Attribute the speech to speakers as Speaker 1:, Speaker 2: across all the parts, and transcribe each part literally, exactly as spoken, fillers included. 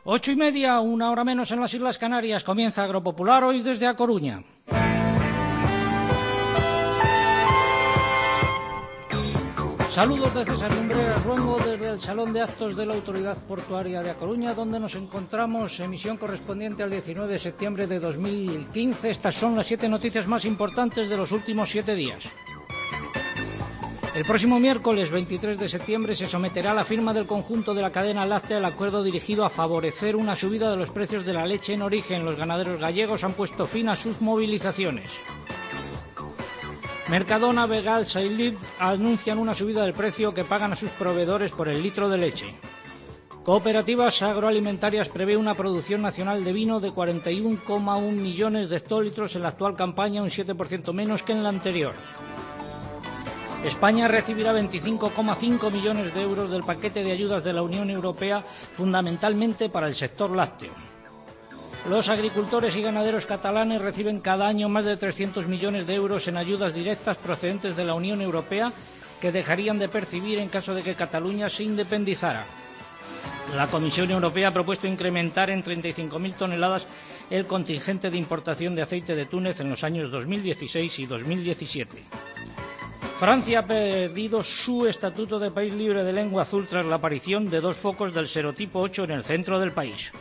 Speaker 1: Ocho y media, una hora menos en las Islas Canarias. Comienza Agropopular hoy desde A Coruña. Saludos de César Lumbreras Luengo desde el Salón de Actos de la Autoridad Portuaria de A Coruña, donde nos encontramos, emisión correspondiente al diecinueve de septiembre de dos mil quince. Estas son las siete noticias más importantes de los últimos siete días. El próximo miércoles veintitrés de septiembre se someterá a la firma del conjunto de la cadena láctea el acuerdo dirigido a favorecer una subida de los precios de la leche en origen. Los ganaderos gallegos han puesto fin a sus movilizaciones. Mercadona, Vegalsa y Lib anuncian una subida del precio que pagan a sus proveedores por el litro de leche. Cooperativas Agroalimentarias prevé una producción nacional de vino de cuarenta y uno coma uno millones de hectolitros en la actual campaña, un siete por ciento menos que en la anterior. España recibirá veinticinco coma cinco millones de euros del paquete de ayudas de la Unión Europea, fundamentalmente para el sector lácteo. Los agricultores y ganaderos catalanes reciben cada año más de trescientos millones de euros en ayudas directas procedentes de la Unión Europea, que dejarían de percibir en caso de que Cataluña se independizara. La Comisión Europea ha propuesto incrementar en treinta y cinco mil toneladas el contingente de importación de aceite de Túnez en los años dos mil dieciséis y dos mil diecisiete. Francia ha perdido su estatuto de país libre de lengua azul tras la aparición de dos focos del serotipo ocho en el centro del país.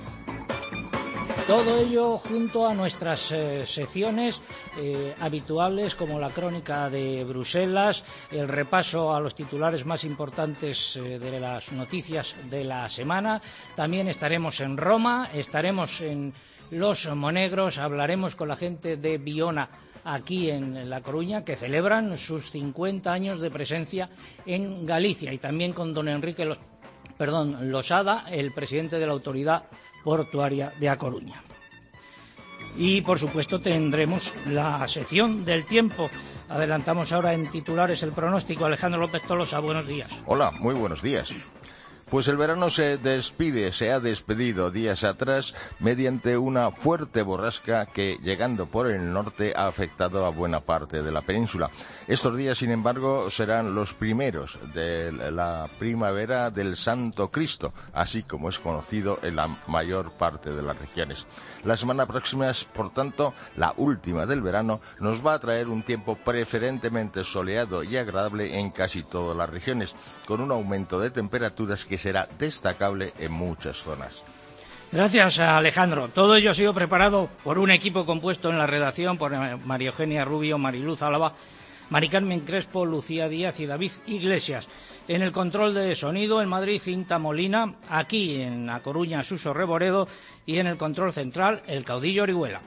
Speaker 1: Todo ello junto a nuestras eh, secciones eh, habituales, como la crónica de Bruselas, el repaso a los titulares más importantes eh, de las noticias de la semana. También estaremos en Roma, estaremos en Los Monegros, hablaremos con la gente de Biona aquí en La Coruña, que celebran sus cincuenta años de presencia en Galicia, y también con don Enrique Los, perdón, Losada, el presidente de la Autoridad Portuaria de A Coruña. Y, por supuesto, tendremos la sección del tiempo. Adelantamos ahora en titulares el pronóstico. Alejandro López Tolosa, buenos días.
Speaker 2: Hola, muy buenos días. Pues el verano se despide, se ha despedido días atrás mediante una fuerte borrasca que, llegando por el norte, ha afectado a buena parte de la península. Estos días, sin embargo, serán los primeros de la primavera del Santo Cristo, así como es conocido en la mayor parte de las regiones. La semana próxima es, por tanto, la última del verano, nos va a traer un tiempo preferentemente soleado y agradable en casi todas las regiones, con un aumento de temperaturas que será destacable en muchas zonas.
Speaker 1: Gracias, Alejandro. Todo ello ha sido preparado por un equipo compuesto en la redacción por María Eugenia Rubio, Mariluz Álava, Mari Carmen Crespo, Lucía Díaz y David Iglesias. En el control de sonido en Madrid, Cinta Molina, aquí en A Coruña, Suso Reboredo, y en el control central, el caudillo Orihuela.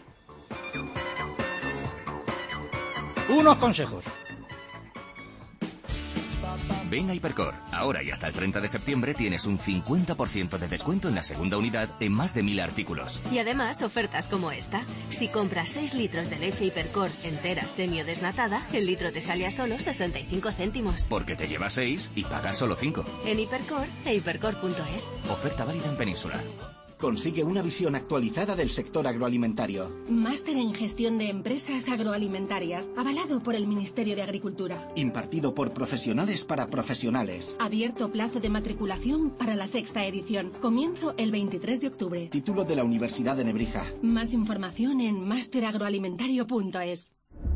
Speaker 1: Unos consejos.
Speaker 3: Ven a Hipercor. Ahora y hasta el treinta de septiembre tienes un cincuenta por ciento de descuento en la segunda unidad en más de mil artículos.
Speaker 4: Y además ofertas como esta. Si compras seis litros de leche Hipercor entera, semi o desnatada, el litro te sale a solo sesenta y cinco céntimos.
Speaker 3: Porque te llevas seis y pagas solo cinco.
Speaker 4: En Hipercor e hipercor punto es.
Speaker 3: Oferta válida en Península.
Speaker 5: Consigue una visión actualizada del sector agroalimentario.
Speaker 6: Máster en Gestión de Empresas Agroalimentarias, avalado por el Ministerio de Agricultura.
Speaker 5: Impartido por profesionales para profesionales.
Speaker 6: Abierto plazo de matriculación para la sexta edición. Comienzo el veintitrés de octubre.
Speaker 5: Título de la Universidad de Nebrija.
Speaker 6: Más información en máster agroalimentario punto es.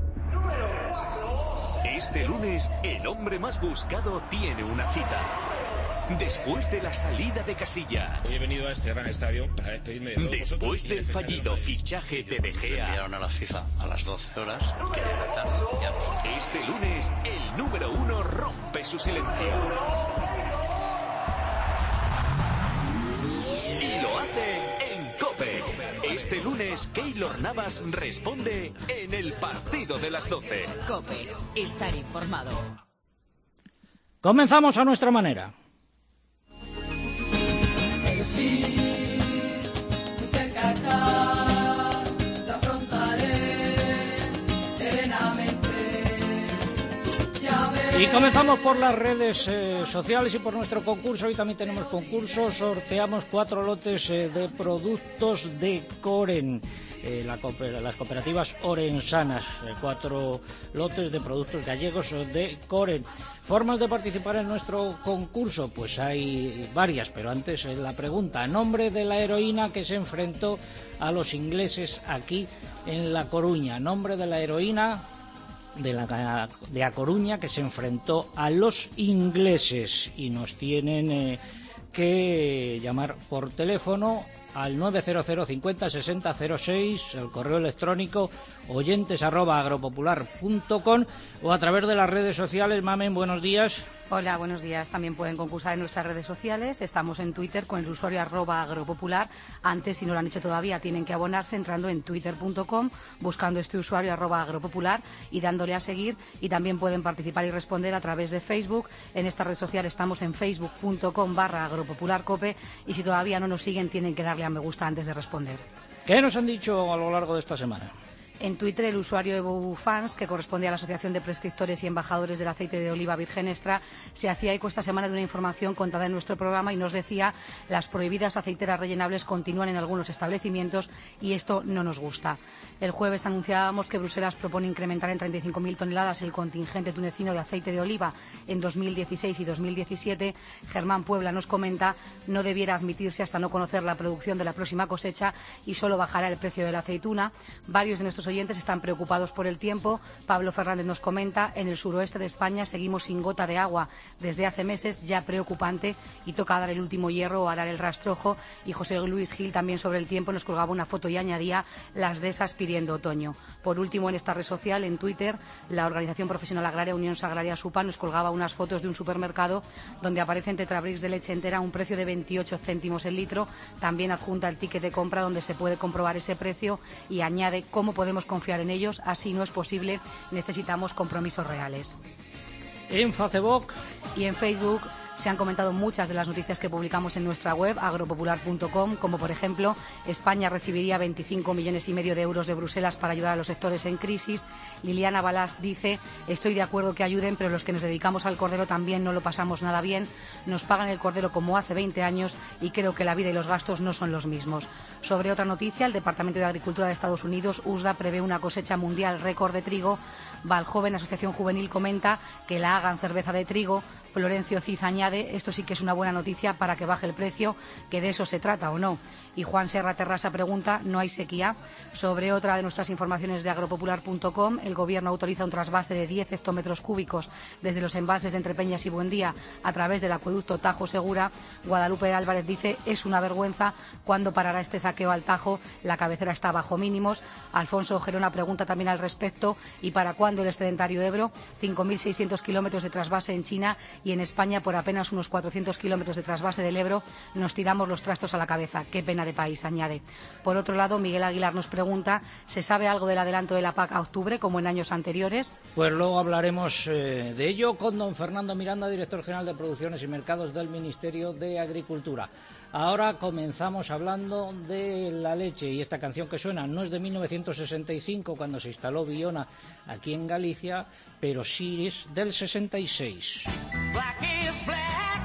Speaker 7: Este lunes, el hombre más buscado tiene una cita. Después de la salida de Casillas.
Speaker 8: Hoy he venido a este gran estadio para despedirme de todos
Speaker 7: Después del fallido fichaje de De Gea.
Speaker 9: Enviaron a la FIFA a las doce horas.
Speaker 7: Este lunes, el número uno rompe su silencio. Y lo hace en COPE. Este lunes, Keylor Navas responde en el partido de las doce.
Speaker 10: COPE. Estar informado.
Speaker 1: Comenzamos a nuestra manera.
Speaker 11: La afrontaré serenamente. Ya veré.
Speaker 1: Y comenzamos por las redes eh, sociales y por nuestro concurso. Hoy también tenemos concurso. Sorteamos cuatro lotes eh, de productos de Coren, eh, la cooper- las cooperativas orensanas. Eh, cuatro lotes de productos gallegos de Coren. Formas de participar en nuestro concurso, pues hay varias, pero antes eh, la pregunta. Nombre de la heroína que se enfrentó a los ingleses aquí en La Coruña. Nombre de la heroína de la de A Coruña que se enfrentó a los ingleses, y nos tienen eh, que llamar por teléfono al nueve cero cero cincuenta sesenta cero seis, el correo electrónico oyentes arroba agropopular punto com, o a través de las redes sociales. Mamen, buenos días.
Speaker 11: Hola, buenos días. También pueden concursar en nuestras redes sociales. Estamos en Twitter con el usuario arroba agropopular. Antes, si no lo han hecho todavía, tienen que abonarse entrando en twitter punto com, buscando este usuario arroba agropopular y dándole a seguir. Y también pueden participar y responder a través de Facebook. En esta red social estamos en facebook punto com barra agropopularcope, y si todavía no nos siguen tienen que darle a me gusta antes de responder.
Speaker 1: ¿Qué nos han dicho a lo largo de esta semana?
Speaker 11: En Twitter, el usuario EvoFans, que corresponde a la Asociación de Prescriptores y Embajadores del Aceite de Oliva Virgen Extra, se hacía eco esta semana de una información contada en nuestro programa y nos decía: las prohibidas aceiteras rellenables continúan en algunos establecimientos y esto no nos gusta. El jueves anunciábamos que Bruselas propone incrementar en treinta y cinco mil toneladas el contingente tunecino de aceite de oliva en dos mil dieciséis y dos mil diecisiete. Germán Puebla nos comenta: no debiera admitirse hasta no conocer la producción de la próxima cosecha y solo bajará el precio de la aceituna. Varios de nuestros oyentes están preocupados por el tiempo. Pablo Fernández nos comenta: en el suroeste de España seguimos sin gota de agua desde hace meses, ya preocupante, y toca dar el último hierro o arar el rastrojo. Y José Luis Gil también sobre el tiempo nos colgaba una foto y añadía: las dehesas pidiendo otoño. Por último, en esta red social, en Twitter, la Organización Profesional Agraria Unión Agraria SUPA nos colgaba unas fotos de un supermercado donde aparecen tetrabricks de leche entera a un precio de veintiocho céntimos el litro. También adjunta el ticket de compra donde se puede comprobar ese precio y añade: cómo podemos confiar en ellos, así no es posible, necesitamos compromisos reales.
Speaker 1: En Facebook
Speaker 11: y en Facebook se han comentado muchas de las noticias que publicamos en nuestra web agropopular punto com, como por ejemplo: España recibiría veinticinco millones y medio de euros de Bruselas para ayudar a los sectores en crisis. Liliana Balás dice: estoy de acuerdo que ayuden, pero los que nos dedicamos al cordero también no lo pasamos nada bien. Nos pagan el cordero como hace veinte años y creo que la vida y los gastos no son los mismos. Sobre otra noticia, el Departamento de Agricultura de Estados Unidos, U S D A, prevé una cosecha mundial récord de trigo. Valjoven, Asociación Juvenil, comenta que la hagan cerveza de trigo. Florencio Cid añade: esto sí que es una buena noticia para que baje el precio, que de eso se trata o no. Y Juan Serra Terrasa pregunta: ¿no hay sequía? Sobre otra de nuestras informaciones de agropopular punto com, el Gobierno autoriza un trasvase de diez hectómetros cúbicos desde los embalses de Entrepeñas y Buendía a través del acueducto Tajo Segura. Guadalupe Álvarez dice: es una vergüenza, ¿cuándo parará este saqueo al Tajo? La cabecera está bajo mínimos. Alfonso Gerona pregunta también al respecto: ¿y para cuándo el excedentario Ebro? cinco mil seiscientos kilómetros de trasvase en China, y en España por apenas unos cuatrocientos kilómetros de trasvase del Ebro nos tiramos los trastos a la cabeza. Qué pena de país, añade. Por otro lado, Miguel Aguilar nos pregunta: ¿se sabe algo del adelanto de la P A C a octubre, como en años anteriores?
Speaker 1: Pues luego hablaremos eh, de ello con don Fernando Miranda, director general de Producciones y Mercados del Ministerio de Agricultura. Ahora comenzamos hablando de la leche, y esta canción que suena no es de mil novecientos sesenta y cinco, cuando se instaló Viona aquí en Galicia, pero sí es del sesenta y seis. Black is black.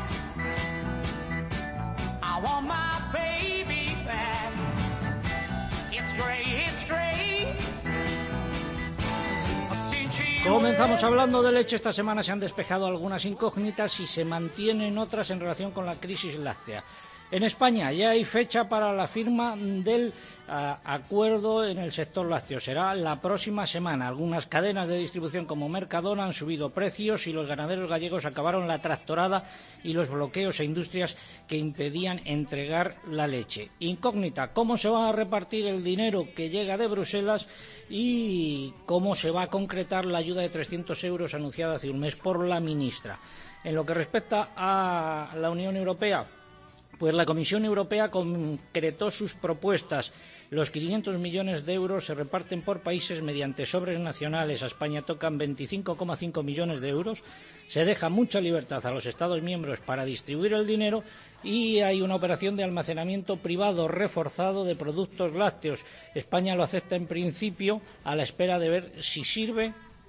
Speaker 1: I want my baby back. It's gray, it's gray. Comenzamos hablando de leche. Esta semana se han despejado algunas incógnitas y se mantienen otras en relación con la crisis láctea. En España ya hay fecha para la firma del uh, acuerdo en el sector lácteo. Será la próxima semana. Algunas cadenas de distribución como Mercadona han subido precios y los ganaderos gallegos acabaron la tractorada y los bloqueos a industrias que impedían entregar la leche. Incógnita: ¿cómo se va a repartir el dinero que llega de Bruselas y cómo se va a concretar la ayuda de trescientos euros anunciada hace un mes por la ministra? En lo que respecta a la Unión Europea, pues la Comisión Europea concretó sus propuestas. Los quinientos millones de euros se reparten por países mediante sobres nacionales. A España tocan veinticinco coma cinco millones de euros. Se deja mucha libertad a los Estados miembros para distribuir el dinero y hay una operación de almacenamiento privado reforzado de productos lácteos. España lo acepta en principio a la espera de ver si sirve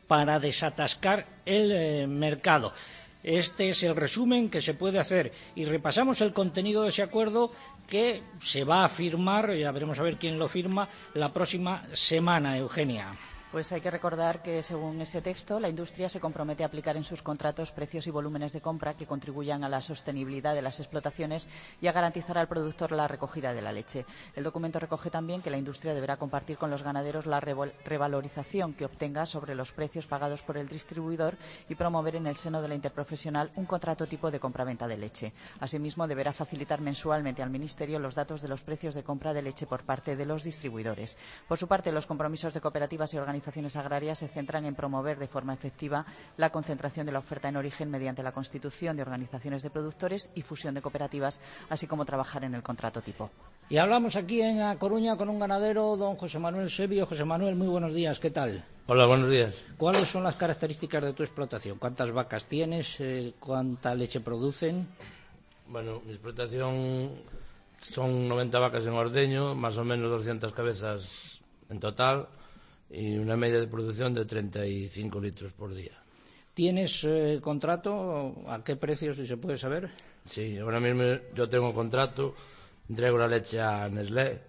Speaker 1: para desatascar el eh, mercado. Este es el resumen que se puede hacer y repasamos el contenido de ese acuerdo que se va a firmar, ya veremos a ver quién lo firma, la próxima semana, Eugenia.
Speaker 10: Pues hay que recordar que, según ese texto, la industria se compromete a aplicar en sus contratos precios y volúmenes de compra que contribuyan a la sostenibilidad de las explotaciones y a garantizar al productor la recogida de la leche. El documento recoge también que la industria deberá compartir con los ganaderos la revalorización que obtenga sobre los precios pagados por el distribuidor y promover en el seno de la interprofesional un contrato tipo de compraventa de leche. Asimismo, deberá facilitar mensualmente al Ministerio los datos de los precios de compra de leche por parte de los distribuidores. Por su parte, los compromisos de cooperativas y organizaciones organizaciones agrarias se centran en promover de forma efectiva la concentración de la oferta en origen mediante la constitución de organizaciones de productores y fusión de cooperativas, así como trabajar en el contrato tipo.
Speaker 1: Y hablamos aquí en A Coruña con un ganadero, don José Manuel Sebio. José Manuel, muy buenos días, ¿qué tal?
Speaker 12: Hola, buenos días.
Speaker 1: ¿Cuáles son las características de tu explotación? ¿Cuántas vacas tienes? Eh, ¿Cuánta leche producen?
Speaker 12: Bueno, mi explotación son noventa vacas en ordeño, más o menos doscientas cabezas en total, y una media de producción de treinta y cinco litros por día.
Speaker 1: ¿Tienes eh, contrato? ¿A qué precio, si se puede saber?
Speaker 12: Sí, ahora mismo yo tengo contrato, entrego la leche a Nestlé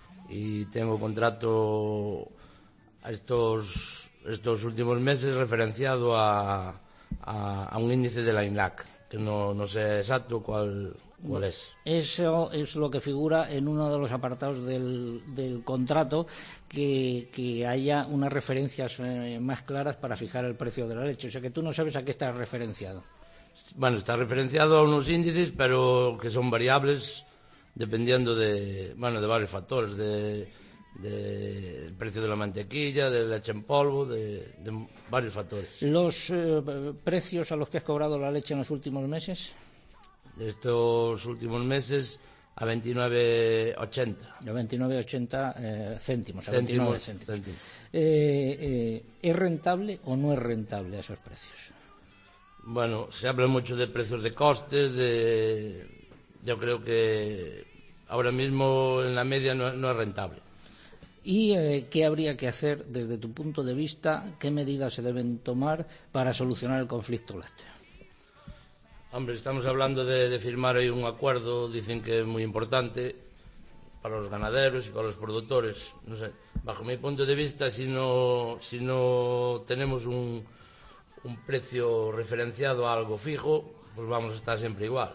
Speaker 12: y tengo contrato a estos, estos últimos meses referenciado a, a, a un índice de la INLAC, que no, no sé exacto cuál... ¿Cuál es?
Speaker 1: Eso es lo que figura en uno de los apartados del, del contrato, que, que haya unas referencias eh, más claras para fijar el precio de la leche. O sea que tú no sabes a qué está referenciado.
Speaker 12: Bueno, está referenciado a unos índices, pero que son variables dependiendo de, bueno, de varios factores, de, de el precio de la mantequilla, de la leche en polvo, de, de varios factores.
Speaker 1: ¿Los eh, precios a los que has cobrado la leche en los últimos meses?
Speaker 12: De estos últimos meses a veintinueve ochenta.
Speaker 1: A veintinueve ochenta eh, céntimos. A
Speaker 12: céntimos,
Speaker 1: veintinueve céntimos.
Speaker 12: céntimos.
Speaker 1: Eh, eh, ¿Es rentable o no es rentable a esos precios?
Speaker 12: Bueno, se habla mucho de precios de costes, de... yo creo que ahora mismo en la media no, no es rentable.
Speaker 1: ¿Y eh, qué habría que hacer desde tu punto de vista? ¿Qué medidas se deben tomar para solucionar el conflicto lácteo?
Speaker 12: Hombre, estamos hablando de, de firmar ahí un acuerdo, dicen que es muy importante para los ganaderos y para los productores. No sé, bajo mi punto de vista, si no, si no tenemos un, un precio referenciado a algo fijo, pues vamos a estar siempre igual,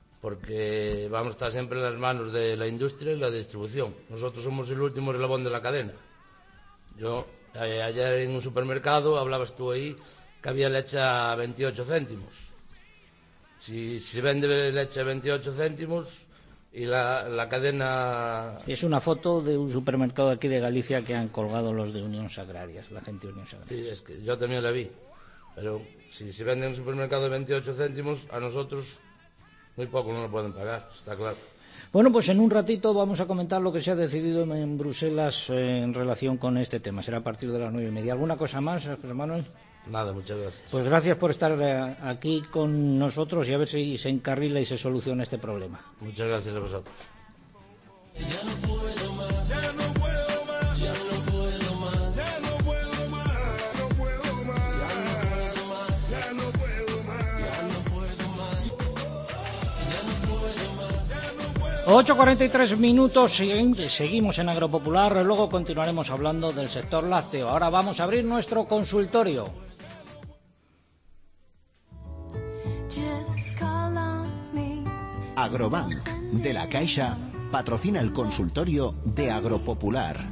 Speaker 12: porque vamos a estar siempre en las manos de la industria y la distribución. Nosotros somos el último eslabón de la cadena. Yo, eh, ayer en un supermercado, hablabas tú ahí, que había leche a veintiocho céntimos. Si se vende leche a veintiocho céntimos y la, la cadena...
Speaker 1: Sí, es una foto de un supermercado aquí de Galicia que han colgado los de Unión Agrarias, la gente de Unión Agrarias.
Speaker 12: Sí, es que yo también la vi. Pero si se vende en un supermercado de veintiocho céntimos, a nosotros muy poco no lo pueden pagar, está claro.
Speaker 1: Bueno, pues en un ratito vamos a comentar lo que se ha decidido en Bruselas eh, en relación con este tema. Será a partir de las nueve y media. ¿Alguna cosa más, José Manuel?
Speaker 12: Nada, muchas gracias.
Speaker 1: Pues gracias por estar eh, aquí con nosotros y a ver si se encarrila y se soluciona este problema.
Speaker 12: Muchas gracias a vosotros.
Speaker 13: Ya no puedo más, ya no puedo más, ya no puedo más, ya no puedo más, no puedo más, ya no puedo más, ya no puedo más, ya no puedo más, ya no puedo.
Speaker 1: ocho cuarenta y tres minutos, seguimos en Agropopular, luego continuaremos hablando del sector lácteo. Ahora vamos a abrir nuestro consultorio.
Speaker 14: Agrobank, de la Caixa, patrocina el consultorio de Agropopular.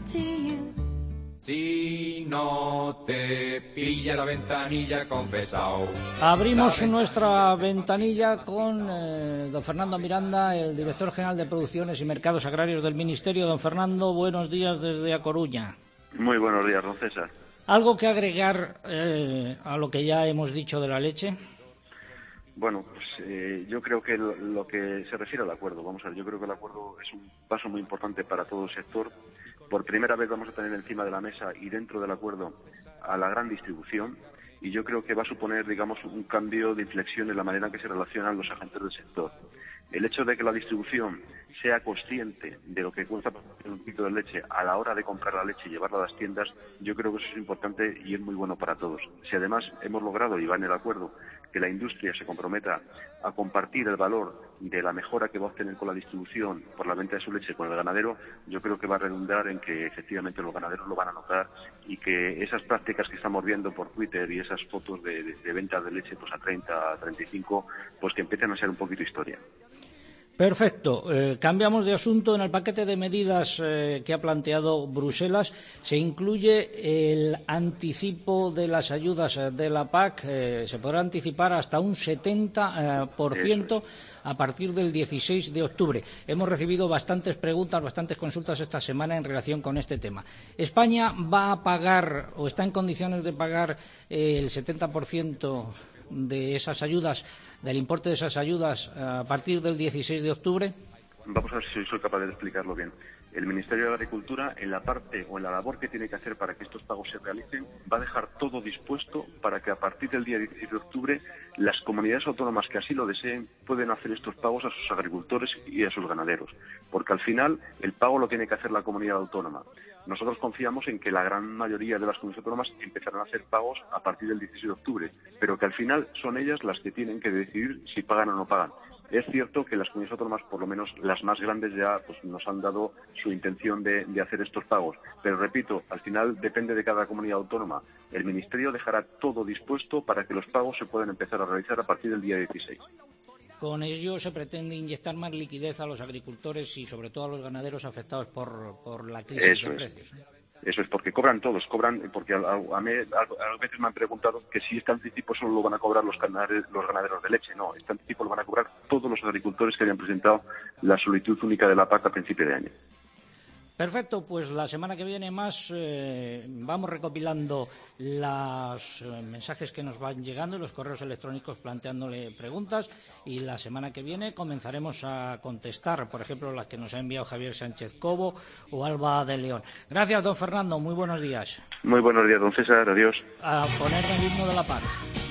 Speaker 15: Si no te pilla la ventanilla, confesao.
Speaker 1: Abrimos nuestra ventanilla con eh, don Fernando Miranda, el director general de Producciones y Mercados Agrarios del Ministerio. Don Fernando, buenos días desde A Coruña.
Speaker 16: Muy buenos días, don César.
Speaker 1: ¿Algo que agregar eh, a lo que ya hemos dicho de la leche?
Speaker 16: Bueno, pues eh, yo creo que lo, lo que se refiere al acuerdo, vamos a ver, yo creo que el acuerdo es un paso muy importante para todo el sector. Por primera vez vamos a tener encima de la mesa y dentro del acuerdo a la gran distribución, y yo creo que va a suponer, digamos, un cambio de inflexión en la manera en que se relacionan los agentes del sector. El hecho de que la distribución sea consciente de lo que cuesta un litro de leche a la hora de comprar la leche y llevarla a las tiendas, yo creo que eso es importante y es muy bueno para todos. Si además hemos logrado, y va en el acuerdo, que la industria se comprometa a compartir el valor de la mejora que va a obtener con la distribución por la venta de su leche con el ganadero, yo creo que va a redundar en que efectivamente los ganaderos lo van a notar y que esas prácticas que estamos viendo por Twitter y esas fotos de, de, de venta de leche pues a treinta, a treinta y cinco, pues que empiecen a ser un poquito historia.
Speaker 1: Perfecto. Eh, cambiamos de asunto. En el paquete de medidas eh, que ha planteado Bruselas se incluye el anticipo de las ayudas de la P A C. Eh, se podrá anticipar hasta un setenta por ciento a partir del dieciséis de octubre. Hemos recibido bastantes preguntas, bastantes consultas esta semana en relación con este tema. ¿España va a pagar o está en condiciones de pagar eh, el setenta por ciento de esas ayudas, del importe de esas ayudas a partir del dieciséis de octubre?
Speaker 16: Vamos a ver si soy capaz de explicarlo bien. El Ministerio de Agricultura, en la parte o en la labor que tiene que hacer para que estos pagos se realicen, va a dejar todo dispuesto para que a partir del día dieciséis de octubre las comunidades autónomas que así lo deseen pueden hacer estos pagos a sus agricultores y a sus ganaderos, porque al final el pago lo tiene que hacer la comunidad autónoma. Nosotros confiamos en que la gran mayoría de las comunidades autónomas empezarán a hacer pagos a partir del dieciséis de octubre, pero que al final son ellas las que tienen que decidir si pagan o no pagan. Es cierto que las comunidades autónomas, por lo menos las más grandes, ya pues, nos han dado su intención de, de hacer estos pagos. Pero repito, al final depende de cada comunidad autónoma. El Ministerio dejará todo dispuesto para que los pagos se puedan empezar a realizar a partir del día dieciséis.
Speaker 1: Con ello se pretende inyectar más liquidez a los agricultores y sobre todo a los ganaderos afectados por, por la crisis
Speaker 16: Eso
Speaker 1: de
Speaker 16: es.
Speaker 1: precios.
Speaker 16: Eso es, porque cobran todos, cobran, porque a, a, mí, a, a veces me han preguntado que si este anticipo solo lo van a cobrar los ganaderos, los ganaderos de leche. No, este anticipo lo van a cobrar todos los agricultores que hayan presentado la solicitud única de la P A C a principio de año.
Speaker 1: Perfecto, pues la semana que viene más eh, vamos recopilando los eh, mensajes que nos van llegando, los correos electrónicos planteándole preguntas, y la semana que viene comenzaremos a contestar, por ejemplo, las que nos ha enviado Javier Sánchez Cobo o Alba de León. Gracias, don Fernando, muy buenos días.
Speaker 16: Muy buenos días, don César, adiós.
Speaker 1: A poner el himno de la P A C.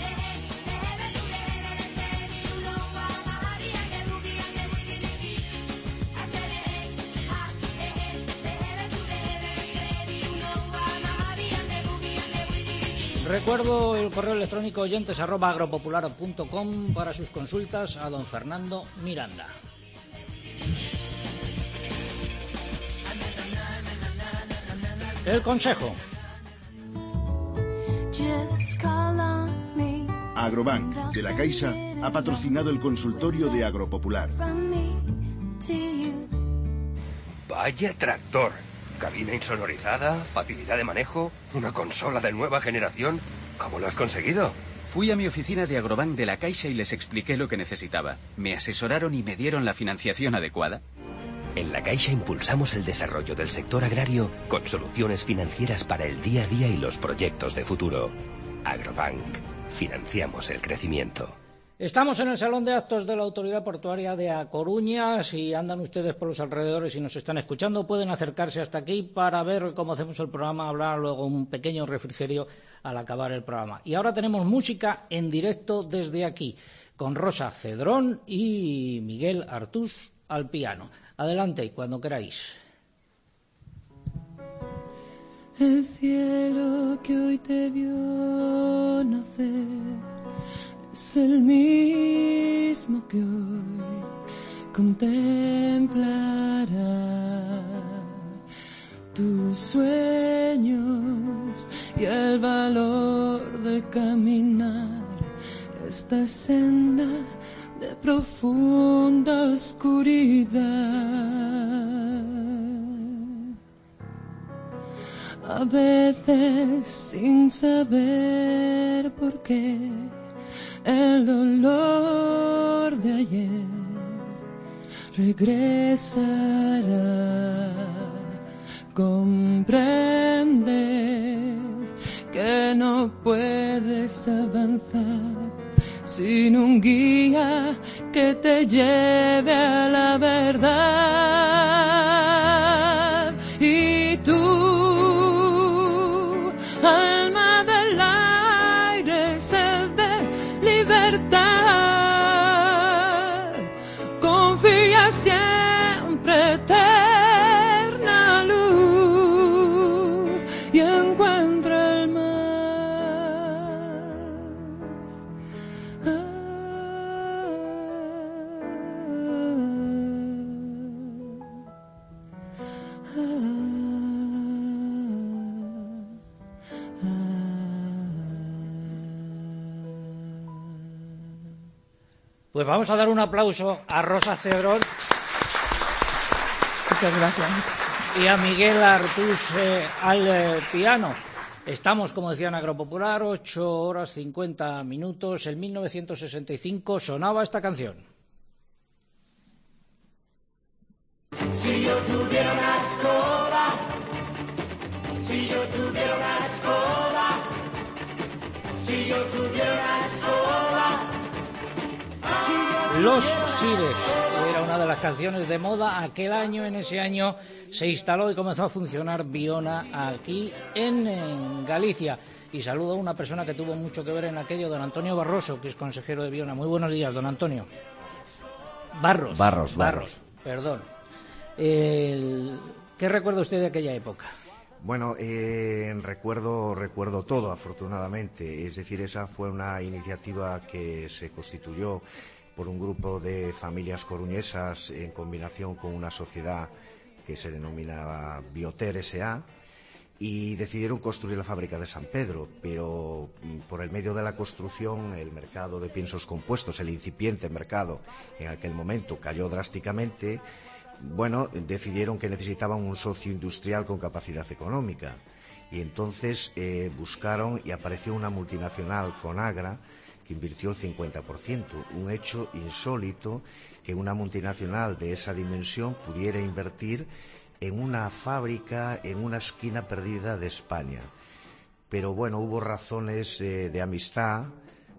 Speaker 1: Recuerdo el correo electrónico oyentes arroba agropopular punto com para sus consultas a don Fernando Miranda. El consejo.
Speaker 14: Agrobank de la Caixa ha patrocinado el consultorio de Agropopular.
Speaker 17: Vaya tractor. Cabina insonorizada, facilidad de manejo, una consola de nueva generación. ¿Cómo lo has conseguido?
Speaker 18: Fui a mi oficina de Agrobank de la Caixa y les expliqué lo que necesitaba. Me asesoraron y me dieron la financiación adecuada.
Speaker 3: En la Caixa impulsamos el desarrollo del sector agrario con soluciones financieras para el día a día y los proyectos de futuro. Agrobank. Financiamos el crecimiento.
Speaker 1: Estamos en el Salón de Actos de la Autoridad Portuaria de A Coruña. Si andan ustedes por los alrededores y nos están escuchando, pueden acercarse hasta aquí para ver cómo hacemos el programa, hablar luego un pequeño refrigerio al acabar el programa. Y ahora tenemos música en directo desde aquí, con Rosa Cedrón y Miguel Artús al piano. Adelante, cuando queráis.
Speaker 19: El cielo que hoy te vio nacer es el mismo que hoy contemplará tus sueños y el valor de caminar esta senda de profunda oscuridad. A veces sin saber por qué el dolor de ayer regresará. Comprende que no puedes avanzar sin un guía que te lleve a la verdad. Y tú, alma del aire, sed de libertad, con tenga siempre eterna luz y encuentre el mar.
Speaker 1: Pues vamos a dar un aplauso a Rosa Cedrón.
Speaker 19: Muchas gracias.
Speaker 1: Y a Miguel Artús eh, al eh, piano. Estamos, como decía en Agropopular, ocho horas cincuenta minutos. En mil novecientos sesenta y cinco sonaba esta canción.
Speaker 13: Si yo tuviera una escoba, si yo tuviera una escoba, si yo tuviera una escoba.
Speaker 1: Los Sires era una de las canciones de moda aquel año. En ese año se instaló y comenzó a funcionar Viona aquí en, en Galicia. Y saludo a una persona que tuvo mucho que ver en aquello, don Antonio Barroso, que es consejero de Viona. Muy buenos días, don Antonio. Barros.
Speaker 20: Barros, Barros.
Speaker 1: Perdón. El... ¿Qué recuerda usted de aquella época?
Speaker 20: Bueno, eh, recuerdo, recuerdo todo, afortunadamente. Es decir, esa fue una iniciativa que se constituyó por un grupo de familias coruñesas en combinación con una sociedad que se denominaba Bioter S A y decidieron construir la fábrica de San Pedro, pero por el medio de la construcción el mercado de piensos compuestos, el incipiente mercado en aquel momento cayó drásticamente. Bueno, decidieron que necesitaban un socio industrial con capacidad económica y entonces eh, buscaron y apareció una multinacional, Conagra, que invirtió el cincuenta por ciento, un hecho insólito que una multinacional de esa dimensión pudiera invertir en una fábrica en una esquina perdida de España. Pero bueno, hubo razones eh, de amistad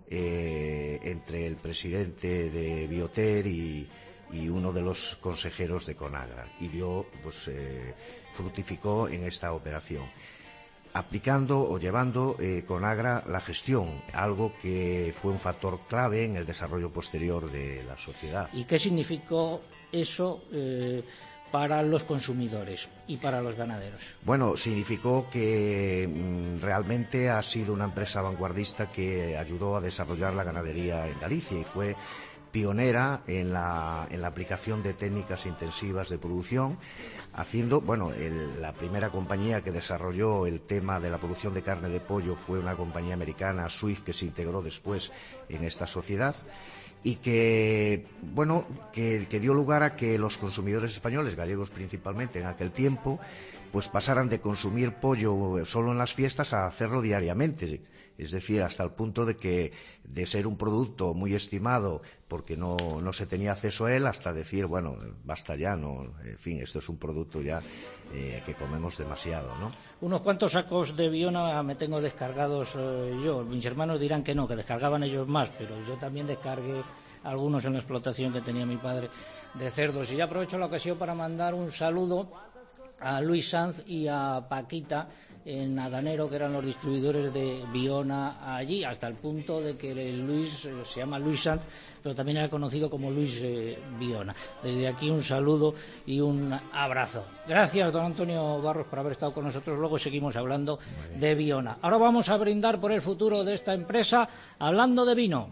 Speaker 20: eh, entre el presidente de Bioter y, y uno de los consejeros de Conagra, y dio, pues, eh, fructificó en esta operación, aplicando o llevando eh, Conagra la gestión, algo que fue un factor clave en el desarrollo posterior de la sociedad.
Speaker 1: ¿Y qué significó eso eh, para los consumidores y para los ganaderos?
Speaker 20: Bueno, significó que mm, realmente ha sido una empresa vanguardista que ayudó a desarrollar la ganadería en Galicia y fue pionera en la, en la aplicación de técnicas intensivas de producción, haciendo, bueno, el, la primera compañía que desarrolló el tema de la producción de carne de pollo fue una compañía americana, Swift, que se integró después en esta sociedad y que, bueno, que, que dio lugar a que los consumidores españoles, gallegos principalmente en aquel tiempo, pues pasaran de consumir pollo solo en las fiestas a hacerlo diariamente. Es decir, hasta el punto de que de ser un producto muy estimado porque no, no se tenía acceso a él, hasta decir, bueno, basta ya, no, en fin, esto es un producto ya eh, que comemos demasiado, ¿no?
Speaker 1: Unos cuantos sacos de Viona me tengo descargados eh, yo. Mis hermanos dirán que no, que descargaban ellos más, pero yo también descargué algunos en la explotación que tenía mi padre de cerdos. Y ya aprovecho la ocasión para mandar un saludo a Luis Sanz y a Paquita en Adanero, que eran los distribuidores de Viona allí, hasta el punto de que Luis eh, se llama Luis Sanz, pero también era conocido como Luis eh, Viona. Desde aquí un saludo y un abrazo. Gracias, don Antonio Barros, por haber estado con nosotros. Luego seguimos hablando de Viona. Ahora vamos a brindar por el futuro de esta empresa, hablando de vino.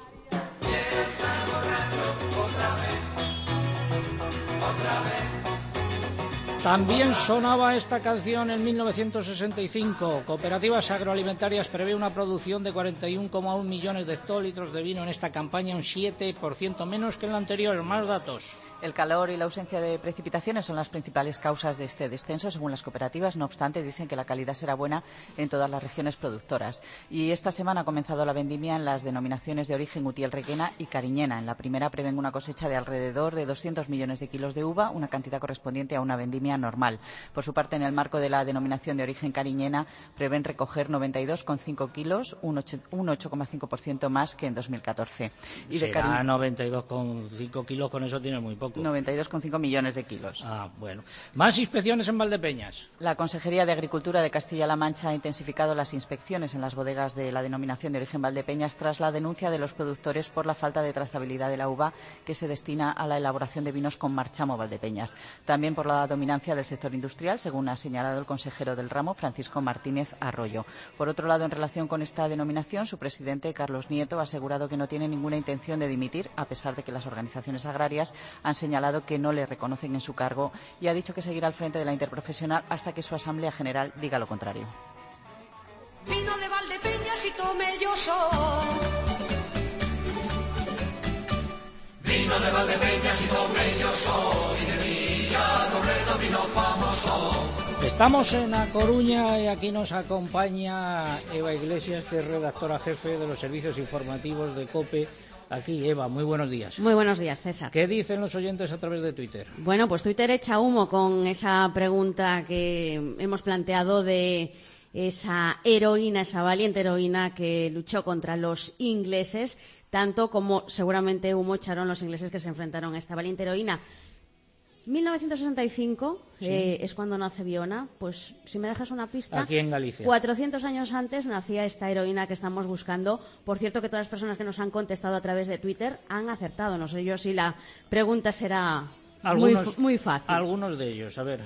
Speaker 1: También sonaba esta canción en mil novecientos sesenta y cinco. Cooperativas Agroalimentarias prevé una producción de cuarenta y uno coma uno millones de hectolitros de vino en esta campaña, un siete por ciento menos que en la anterior. Más datos.
Speaker 10: El calor y la ausencia de precipitaciones son las principales causas de este descenso, según las cooperativas. No obstante, dicen que la calidad será buena en todas las regiones productoras. Y esta semana ha comenzado la vendimia en las denominaciones de origen Utiel Requena y Cariñena. En la primera prevén una cosecha de alrededor de doscientos millones de kilos de uva, una cantidad correspondiente a una vendimia normal. Por su parte, en el marco de la denominación de origen Cariñena, prevén recoger noventa y dos coma cinco kilos, un ocho coma cinco por ciento más que en dos mil catorce.
Speaker 1: Y de Será Cari... noventa y dos coma cinco kilos, con eso tiene muy poco. poco.
Speaker 10: noventa y dos coma cinco millones de kilos.
Speaker 1: Ah, bueno. ¿Más inspecciones en Valdepeñas?
Speaker 10: La Consejería de Agricultura de Castilla-La Mancha ha intensificado las inspecciones en las bodegas de la denominación de origen Valdepeñas tras la denuncia de los productores por la falta de trazabilidad de la uva que se destina a la elaboración de vinos con marchamo Valdepeñas. También por la dominancia del sector industrial, según ha señalado el consejero del ramo, Francisco Martínez Arroyo. Por otro lado, en relación con esta denominación, su presidente, Carlos Nieto, ha asegurado que no tiene ninguna intención de dimitir, a pesar de que las organizaciones agrarias han señalado que no le reconocen en su cargo, y ha dicho que seguirá al frente de la interprofesional hasta que su Asamblea General diga lo contrario.
Speaker 21: Vino de Valdepeñas y tomé yo sol. Vino de Valdepeñas y tomé yo sol. Y de Villarrobledo vino famoso.
Speaker 1: Estamos en A Coruña y aquí nos acompaña Eva Iglesias, que es redactora jefe de los servicios informativos de COPE. Aquí, Eva, muy buenos días.
Speaker 22: Muy buenos días, César.
Speaker 1: ¿Qué dicen los oyentes a través de Twitter?
Speaker 22: Bueno, pues Twitter echa humo con esa pregunta que hemos planteado de esa heroína, esa valiente heroína que luchó contra los ingleses, tanto como seguramente humo echaron los ingleses que se enfrentaron a esta valiente heroína. mil novecientos sesenta y cinco sí. eh, es cuando nace Viona. Pues si me dejas una pista,
Speaker 1: aquí en Galicia.
Speaker 22: cuatrocientos años antes nacía esta heroína que estamos buscando. Por cierto, que todas las personas que nos han contestado a través de Twitter han acertado. No sé yo si la pregunta será algunos, muy, muy fácil.
Speaker 1: Algunos de ellos, a ver.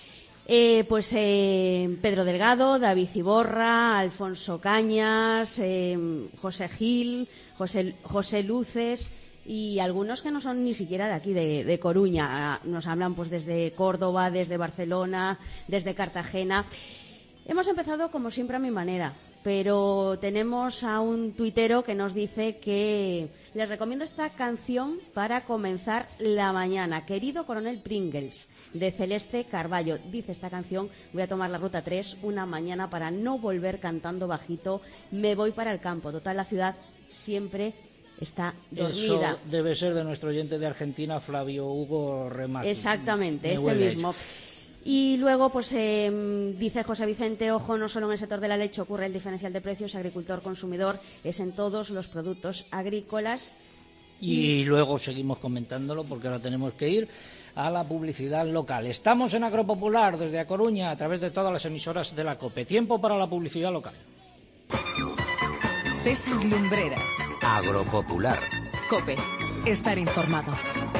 Speaker 22: Eh, pues eh, Pedro Delgado, David Iborra, Alfonso Cañas, eh, José Gil, José, José Luces y algunos que no son ni siquiera de aquí, de, de Coruña. Nos hablan pues desde Córdoba, desde Barcelona, desde Cartagena. Hemos empezado como siempre a mi manera, pero tenemos a un tuitero que nos dice que les recomiendo esta canción para comenzar la mañana. Querido Coronel Pringles, de Celeste Carballo. Dice esta canción: voy a tomar la ruta tres una mañana para no volver cantando bajito. Me voy para el campo. Total, la ciudad siempre está dormida.
Speaker 1: Eso debe ser de nuestro oyente de Argentina, Flavio Hugo Remarque.
Speaker 22: Exactamente, ese mismo. Hecho. Y luego, pues eh, dice José Vicente, ojo, no solo en el sector de la leche ocurre el diferencial de precios agricultor-consumidor, es en todos los productos agrícolas.
Speaker 1: Y... y luego seguimos comentándolo porque ahora tenemos que ir a la publicidad local. Estamos en Agropopular desde A Coruña a través de todas las emisoras de la COPE. Tiempo para la publicidad local.
Speaker 23: César Lumbreras.
Speaker 3: Agropopular.
Speaker 23: COPE. Estar informado.